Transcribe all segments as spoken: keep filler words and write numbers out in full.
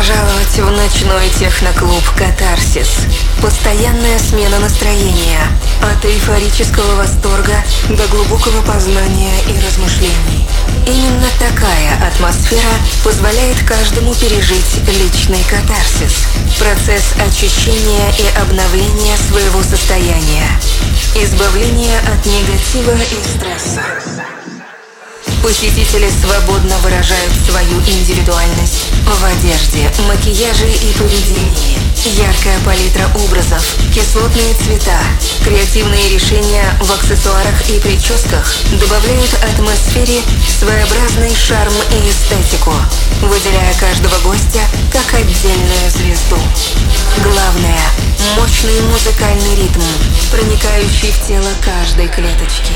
пожаловать в ночной техноклуб «Катарсис». Постоянная смена настроения. От эйфорического восторга до глубокого познания и размышлений. Именно такая атмосфера позволяет каждому пережить личный катарсис. Процесс очищения и обновления своего состояния. Избавление от негатива и стресса. Посетители свободно выражают свою индивидуальность в одежде, макияже и поведении. Яркая палитра образов, кислотные цвета, креативные решения в аксессуарах и прическах добавляют атмосфере своеобразный шарм и эстетику, выделяя каждого гостя как отдельную звезду. Главное – мощный музыкальный ритм, проникающий в тело каждой клеточки.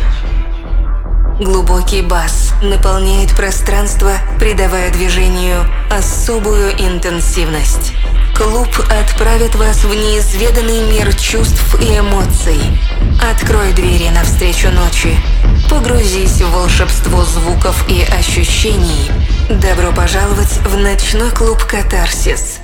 Глубокий бас наполняет пространство, придавая движению особую интенсивность. Клуб отправит вас в неизведанный мир чувств и эмоций. Открой двери навстречу ночи. Погрузись в волшебство звуков и ощущений. Добро пожаловать в ночной клуб «Катарсис».